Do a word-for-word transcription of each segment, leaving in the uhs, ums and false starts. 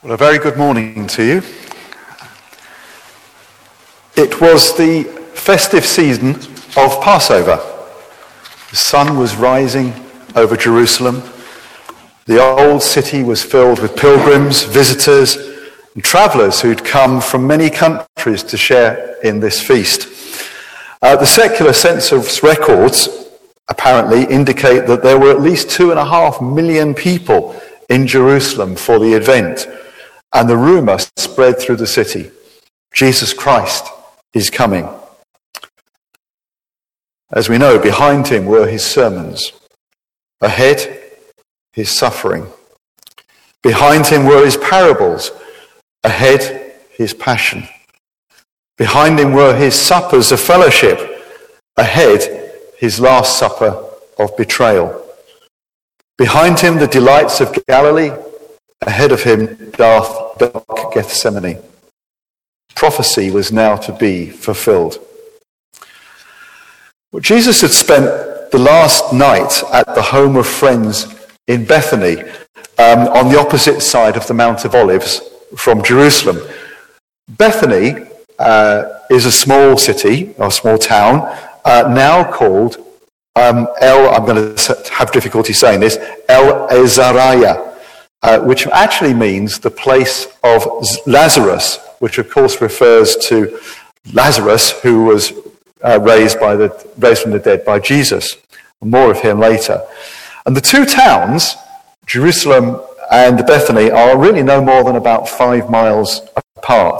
Well, a very good morning to you. It was the festive season of Passover. The sun was rising over Jerusalem. The old city was filled with pilgrims, visitors, and travellers who'd come from many countries to share in this feast. Uh, the secular census records apparently indicate that there were at least two and a half million people in Jerusalem for the event. And the rumour spread through the city. Jesus Christ is coming. As we know, behind him were his sermons. Ahead, his suffering. Behind him were his parables. Ahead, his passion. Behind him were his suppers of fellowship. Ahead, his last supper of betrayal. Behind him, the delights of Galilee. Ahead of him, dark, dark Gethsemane. Prophecy was now to be fulfilled. Well, Jesus had spent the last night at the home of friends in Bethany, um, on the opposite side of the Mount of Olives from Jerusalem. Bethany uh, is a small city, or small town, uh, now called um, El, I'm going to have difficulty saying this, El Azariah. Uh, which actually means the place of Lazarus, which of course refers to Lazarus, who was uh, raised by the raised from the dead by Jesus. More of him later. And the two towns, Jerusalem and Bethany, are really no more than about five miles apart.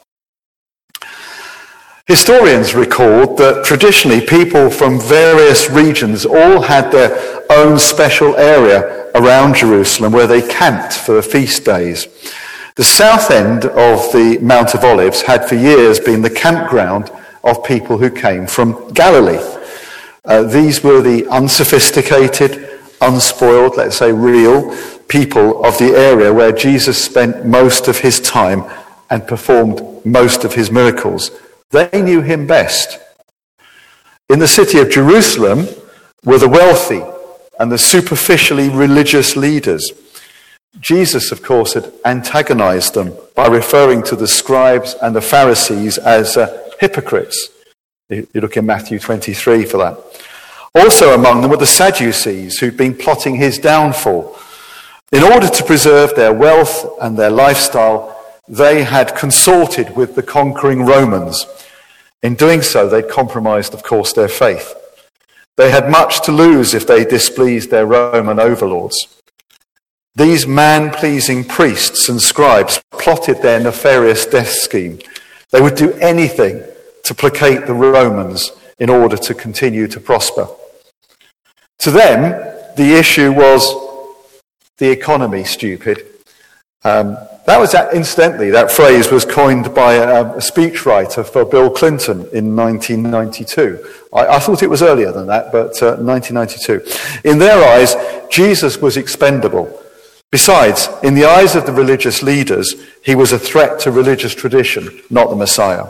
Historians record that traditionally people from various regions all had their own special area around Jerusalem where they camped for the feast days. The south end of the Mount of Olives had for years been the campground of people who came from Galilee. Uh, these were the unsophisticated, unspoiled, let's say real people of the area where Jesus spent most of his time and performed most of his miracles. They knew him best. In the city of Jerusalem were the wealthy and the superficially religious leaders. Jesus, of course, had antagonized them by referring to the scribes and the Pharisees as uh, hypocrites. You look in Matthew twenty-three for that. Also among them were the Sadducees, who'd been plotting his downfall. In order to preserve their wealth and their lifestyle, they had consorted with the conquering Romans. In doing so, they'd compromised, of course, their faith. They had much to lose if they displeased their Roman overlords. These man-pleasing priests and scribes plotted their nefarious death scheme. They would do anything to placate the Romans in order to continue to prosper. To them, the issue was the economy, stupid. Um, that was, that, incidentally, that phrase was coined by a, a speechwriter for Bill Clinton in nineteen ninety-two. I, I thought it was earlier than that, but uh, nineteen ninety-two. In their eyes, Jesus was expendable. Besides, in the eyes of the religious leaders, he was a threat to religious tradition, not the Messiah.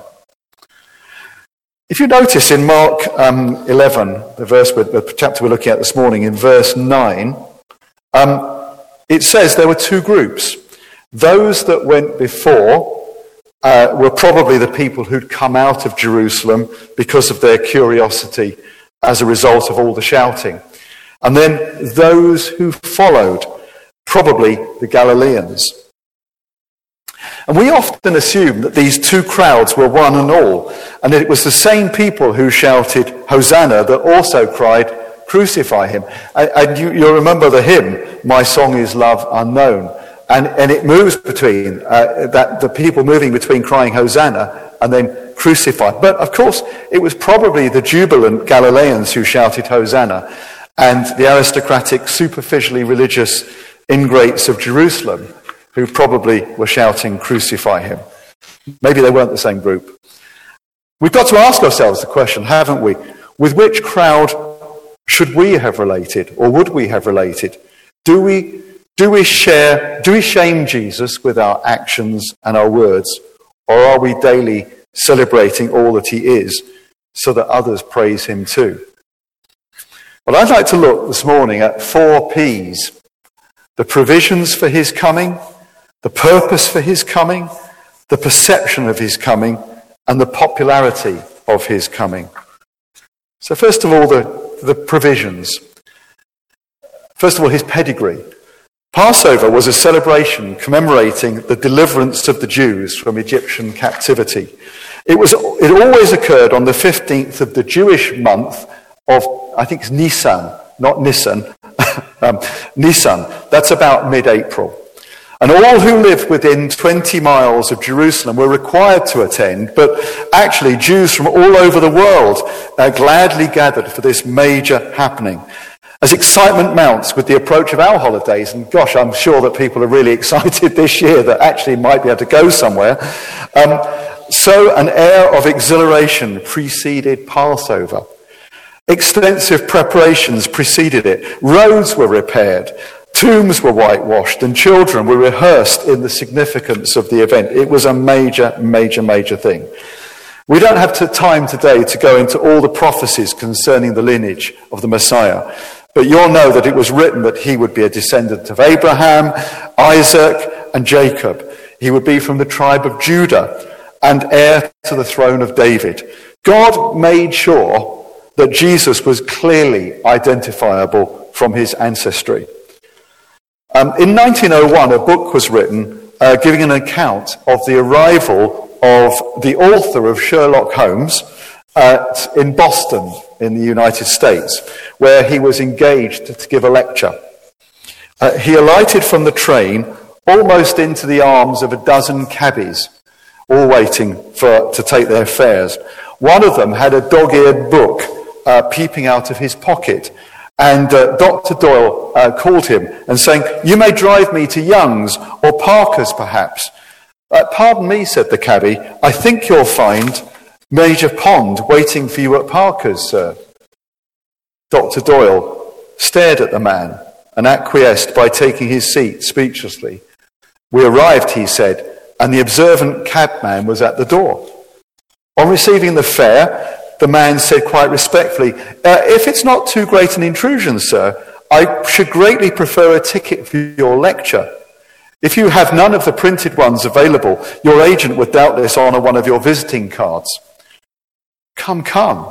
If you notice in Mark um, eleven, the verse, the chapter we're looking at this morning, in verse nine, um, it says there were two groups. Those that went before uh, were probably the people who'd come out of Jerusalem because of their curiosity as a result of all the shouting. And then those who followed, probably the Galileans. And we often assume that these two crowds were one and all, and that it was the same people who shouted Hosanna that also cried, crucify him. And, and you, you'll remember the hymn, My Song is Love Unknown. And, and it moves between, uh, that the people moving between crying Hosanna and then crucify. But of course, it was probably the jubilant Galileans who shouted Hosanna, and the aristocratic, superficially religious ingrates of Jerusalem who probably were shouting, crucify him. Maybe they weren't the same group. We've got to ask ourselves the question, haven't we? With which crowd should we have related, or would we have related? Do we Do we share, do we shame Jesus with our actions and our words, or are we daily celebrating all that he is so that others praise him too? Well, I'd like to look this morning at four P's: the provisions for his coming, the purpose for his coming, the perception of his coming, and the popularity of his coming. So first of all, the, the provisions. First of all, his pedigree. Passover was a celebration commemorating the deliverance of the Jews from Egyptian captivity. It was. It always occurred on the fifteenth of the Jewish month of, I think it's Nisan, not Nisan, um, Nisan. That's about mid-April. And all who lived within twenty miles of Jerusalem were required to attend, but actually Jews from all over the world uh, gladly gathered for this major happening. As excitement mounts with the approach of our holidays, and gosh, I'm sure that people are really excited this year that actually might be able to go somewhere, um, so an air of exhilaration preceded Passover. Extensive preparations preceded it. Roads were repaired. Tombs were whitewashed and children were rehearsed in the significance of the event. It was a major, major, major thing. We don't have time today to go into all the prophecies concerning the lineage of the Messiah, but you'll know that it was written that he would be a descendant of Abraham, Isaac, and Jacob. He would be from the tribe of Judah and heir to the throne of David. God made sure that Jesus was clearly identifiable from his ancestry. Um, in nineteen oh one, a book was written uh, giving an account of the arrival of the author of Sherlock Holmes at, in Boston in the United States, where he was engaged to give a lecture. Uh, he alighted from the train almost into the arms of a dozen cabbies, all waiting for to take their fares. One of them had a dog-eared book uh, peeping out of his pocket. And uh, Doctor Doyle uh, called him and saying, "You may drive me to Young's or Parker's, perhaps." Uh, "Pardon me," said the cabbie, "I think you'll find Major Pond waiting for you at Parker's, sir." Doctor Doyle stared at the man and acquiesced by taking his seat speechlessly. "We arrived," he said, and the observant cabman was at the door. On receiving the fare, the man said quite respectfully, uh, "If it's not too great an intrusion, sir, I should greatly prefer a ticket for your lecture. If you have none of the printed ones available, your agent would doubtless honour one of your visiting cards." "Come, come,"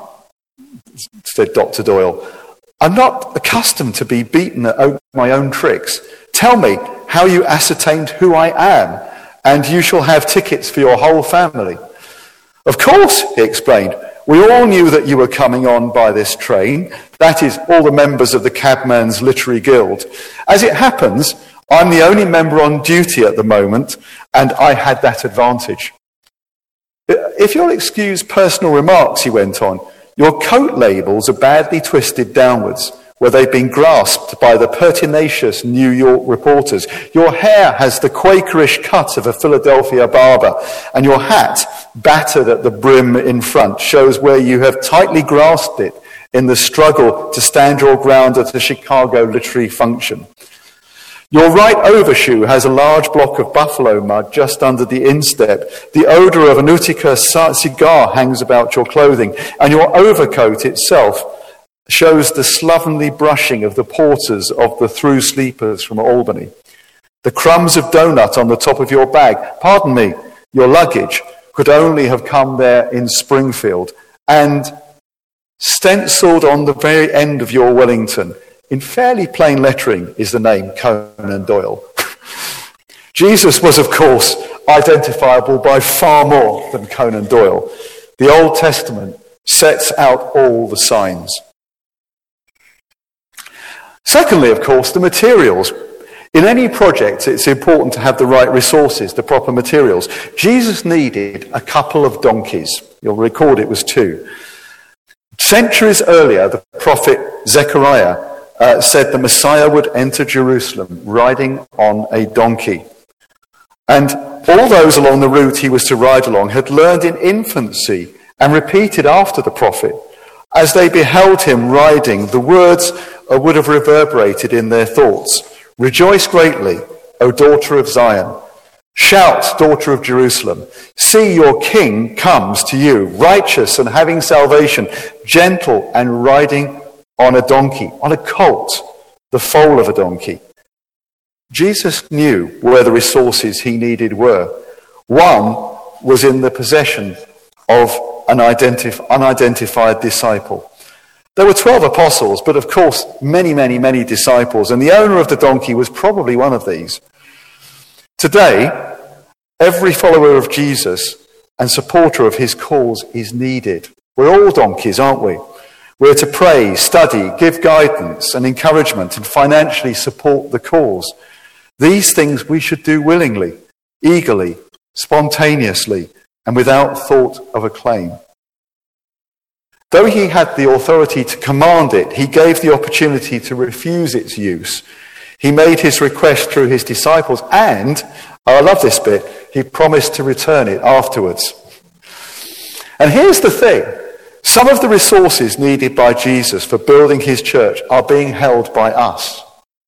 said Doctor Doyle. "I'm not accustomed to be beaten at my own tricks. Tell me how you ascertained who I am, and you shall have tickets for your whole family." "Of course," he explained. "We all knew that you were coming on by this train. That is, all the members of the Cabman's Literary Guild. As it happens, I'm the only member on duty at the moment, and I had that advantage." "If you'll excuse personal remarks," he went on, "your coat labels are badly twisted downwards, where they've been grasped by the pertinacious New York reporters. Your hair has the Quakerish cut of a Philadelphia barber, and your hat, battered at the brim in front, shows where you have tightly grasped it in the struggle to stand your ground at a Chicago literary function. Your right overshoe has a large block of buffalo mud just under the instep. The odour of an Utica cigar hangs about your clothing, and your overcoat itself shows the slovenly brushing of the porters of the through sleepers from Albany. The crumbs of donut on the top of your bag, pardon me, your luggage, could only have come there in Springfield. And stenciled on the very end of your Wellington, in fairly plain lettering, is the name Conan Doyle." Jesus was, of course, identifiable by far more than Conan Doyle. The Old Testament sets out all the signs. Secondly, of course, the materials. In any project, it's important to have the right resources, the proper materials. Jesus needed a couple of donkeys. You'll record it was two. Centuries earlier, the prophet Zechariah uh, said the Messiah would enter Jerusalem riding on a donkey. And all those along the route he was to ride along had learned in infancy and repeated after the prophet. As they beheld him riding, the words would have reverberated in their thoughts. "Rejoice greatly, O daughter of Zion. Shout, daughter of Jerusalem. See, your king comes to you, righteous and having salvation, gentle and riding on a donkey, on a colt, the foal of a donkey." Jesus knew where the resources he needed were. One was in the possession of an identif- unidentified disciple. There were twelve apostles, but of course many, many, many disciples, and the owner of the donkey was probably one of these. Today, every follower of Jesus and supporter of his cause is needed. We're all donkeys, aren't we? We're to pray, study, give guidance and encouragement, and financially support the cause. These things we should do willingly, eagerly, spontaneously, and without thought of acclaim. Though he had the authority to command it, he gave the opportunity to refuse its use. He made his request through his disciples, and, oh, I love this bit, he promised to return it afterwards. And here's the thing. Some of the resources needed by Jesus for building his church are being held by us.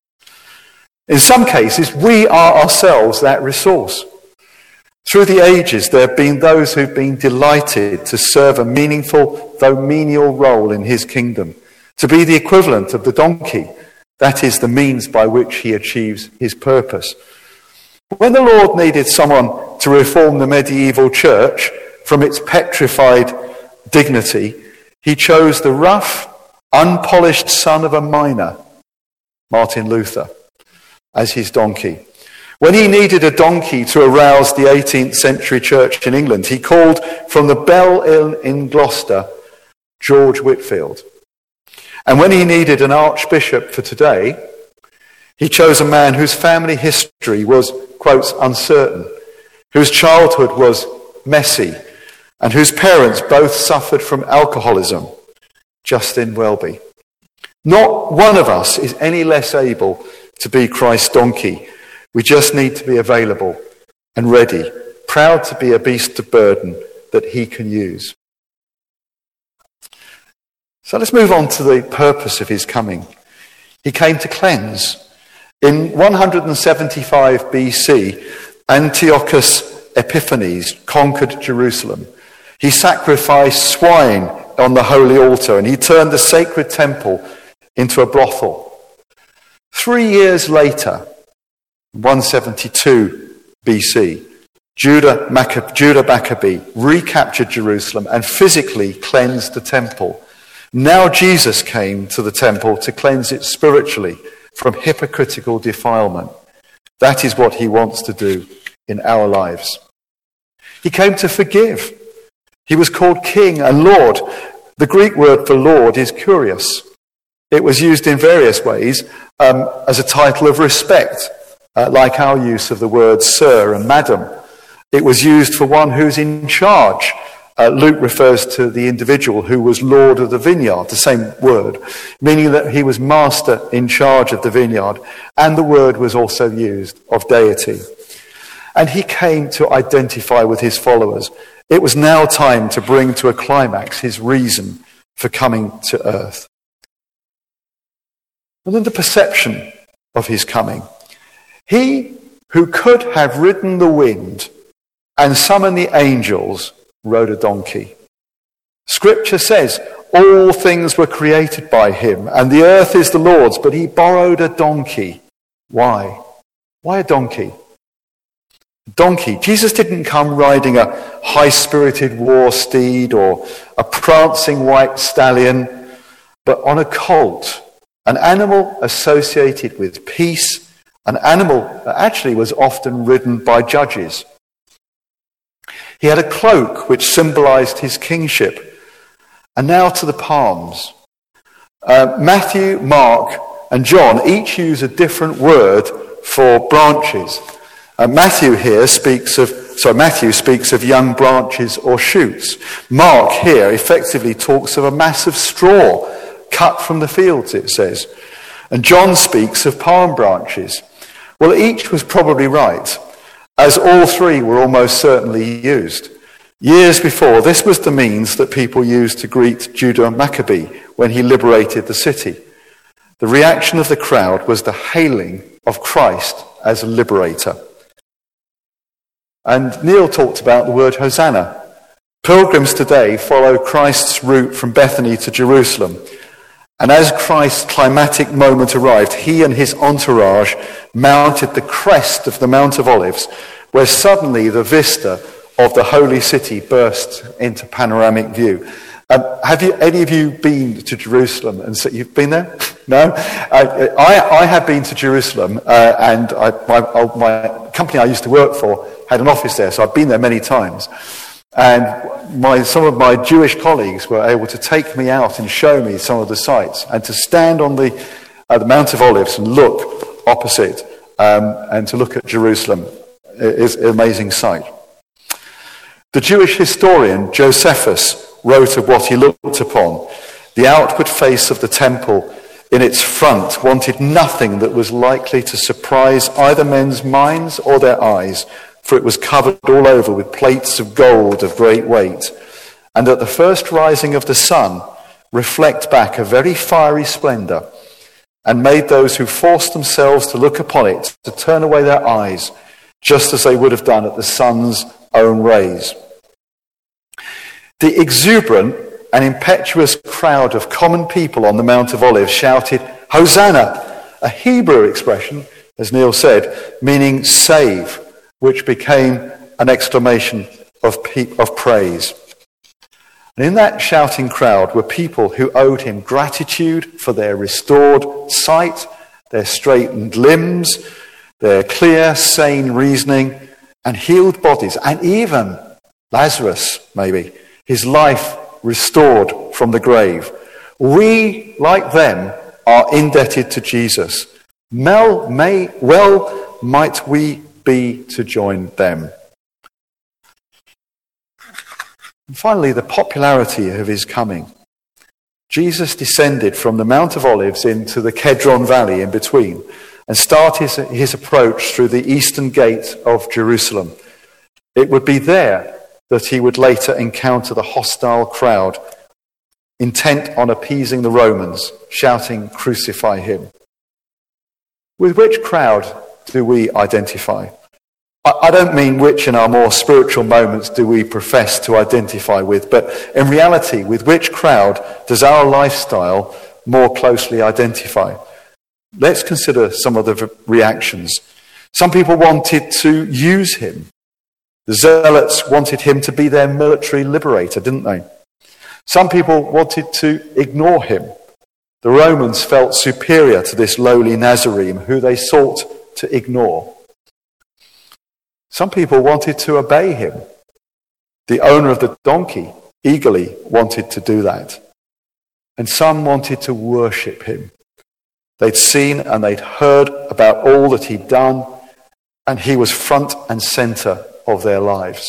In some cases, we are ourselves that resource. Through the ages, there have been those who've been delighted to serve a meaningful, though menial role in his kingdom, to be the equivalent of the donkey. That is the means by which he achieves his purpose. When the Lord needed someone to reform the medieval church from its petrified dignity, he chose the rough, unpolished son of a miner, Martin Luther, as his donkey. When he needed a donkey to arouse the eighteenth century church in England, he called from the Bell Inn in Gloucester, George Whitfield. And when he needed an archbishop for today, he chose a man whose family history was, quotes, uncertain, whose childhood was messy, and whose parents both suffered from alcoholism, Justin Welby. Not one of us is any less able to be Christ's donkey. We just need to be available and ready, proud to be a beast of burden that he can use. So let's move on to the purpose of his coming. He came to cleanse. In one seventy-five B C, Antiochus Epiphanes conquered Jerusalem. He sacrificed swine on the holy altar, and he turned the sacred temple into a brothel. Three years later, one seventy-two B C, Judah, Maccab- Judah Maccabee recaptured Jerusalem and physically cleansed the temple. Now Jesus came to the temple to cleanse it spiritually from hypocritical defilement. That is what he wants to do in our lives. He came to forgive. He was called King and Lord. The Greek word for Lord is kurios. It was used in various ways um, as a title of respect, uh, like our use of the words sir and madam. It was used for one who's in charge. Uh, Luke refers to the individual who was Lord of the vineyard, the same word, meaning that he was master in charge of the vineyard, and the word was also used of deity. And he came to identify with his followers. It was now time to bring to a climax his reason for coming to earth. And then the perception of his coming. He who could have ridden the wind and summoned the angels rode a donkey. Scripture says all things were created by him and the earth is the Lord's, but he borrowed a donkey. Why? Why a donkey? Donkey. Jesus didn't come riding a high-spirited war steed or a prancing white stallion, but on a colt, an animal associated with peace, an animal that actually was often ridden by judges. He had a cloak which symbolized his kingship. And now to the palms. Uh, Matthew, Mark, and John each use a different word for branches. Uh, Matthew here speaks of, sorry, Matthew speaks of young branches or shoots. Mark here effectively talks of a mass of straw cut from the fields, it says. And John speaks of palm branches. Well, each was probably right, as all three were almost certainly used. Years before, this was the means that people used to greet Judah Maccabee when he liberated the city. The reaction of the crowd was the hailing of Christ as a liberator. And Neil talked about the word Hosanna. Pilgrims today follow Christ's route from Bethany to Jerusalem. And as Christ's climatic moment arrived, he and his entourage mounted the crest of the Mount of Olives, where suddenly the vista of the holy city burst into panoramic view. Um, have you, any of you been to Jerusalem? And so you've been there? No? Uh, I, I have been to Jerusalem, uh, and I, my, my company I used to work for had an office there, so I've been there many times. And my, some of my Jewish colleagues were able to take me out and show me some of the sites, and to stand on the, uh, the Mount of Olives and look opposite, um, and to look at Jerusalem is an amazing sight. The Jewish historian Josephus wrote of what he looked upon. The outward face of the temple in its front wanted nothing that was likely to surprise either men's minds or their eyes, for it was covered all over with plates of gold of great weight, and at the first rising of the sun reflect back a very fiery splendour, and made those who forced themselves to look upon it to turn away their eyes, just as they would have done at the sun's own rays. The exuberant and impetuous crowd of common people on the Mount of Olives shouted, "Hosanna," a Hebrew expression, as Neil said, meaning save, which became an exclamation of, pe- of praise. And in that shouting crowd were people who owed him gratitude for their restored sight, their straightened limbs, their clear, sane reasoning, and healed bodies, and even Lazarus, maybe, his life restored from the grave. We, like them, are indebted to Jesus. Mel, may, well might we be to join them. And finally, the popularity of his coming. Jesus descended from the Mount of Olives into the Kedron Valley in between, and started his, his approach through the eastern gate of Jerusalem. It would be there that he would later encounter the hostile crowd, intent on appeasing the Romans, shouting, "Crucify him." With which crowd do we identify? I don't mean which in our more spiritual moments do we profess to identify with, but in reality, with which crowd does our lifestyle more closely identify? Let's consider some of the reactions. Some people wanted to use him. The Zealots wanted him to be their military liberator, didn't they? Some people wanted to ignore him. The Romans felt superior to this lowly Nazarene who they sought to ignore. Some people wanted to obey him. The owner of the donkey eagerly wanted to do that. And some wanted to worship him. They'd seen and they'd heard about all that he'd done, and he was front and center of their lives.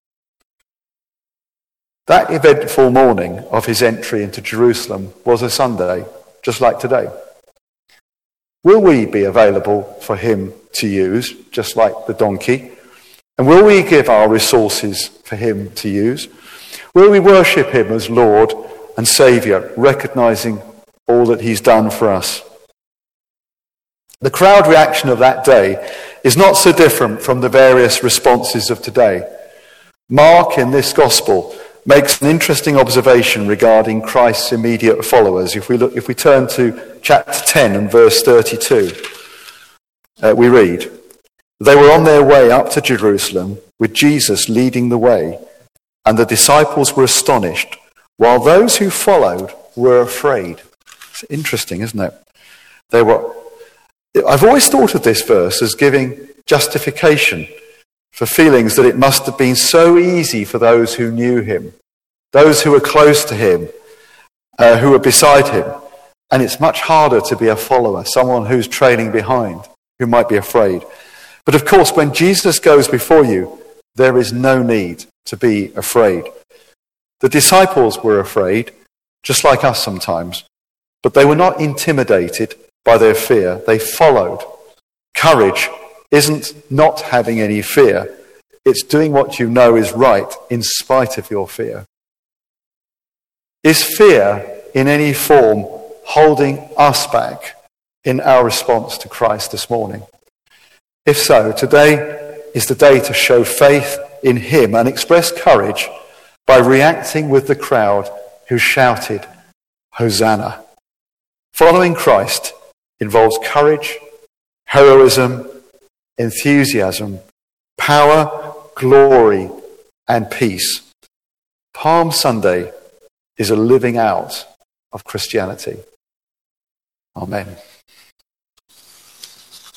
That eventful morning of his entry into Jerusalem was a Sunday, just like today. Will we be available for him to use, just like the donkey? And will we give our resources for him to use? Will we worship him as Lord and Saviour, recognizing all that he's done for us? The crowd reaction of that day is not so different from the various responses of today. Mark, in this gospel, makes an interesting observation regarding Christ's immediate followers. If we look, if we turn to chapter ten and verse thirty-two, uh, we read, "They were on their way up to Jerusalem with Jesus leading the way, and the disciples were astonished, while those who followed were afraid." It's interesting, isn't it? They were. I've always thought of this verse as giving justification for feelings that it must have been so easy for those who knew him, those who were close to him, uh, who were beside him. And it's much harder to be a follower, someone who's trailing behind, who might be afraid. But of course, when Jesus goes before you, there is no need to be afraid. The disciples were afraid, just like us sometimes, but they were not intimidated by their fear. They followed. Courage isn't not having any fear. It's doing what you know is right in spite of your fear. Is fear in any form holding us back in our response to Christ this morning? If so, today is the day to show faith in him and express courage by reacting with the crowd who shouted, "Hosanna." Following Christ involves courage, heroism, enthusiasm, power, glory, and peace. Palm Sunday is a living out of Christianity. Amen.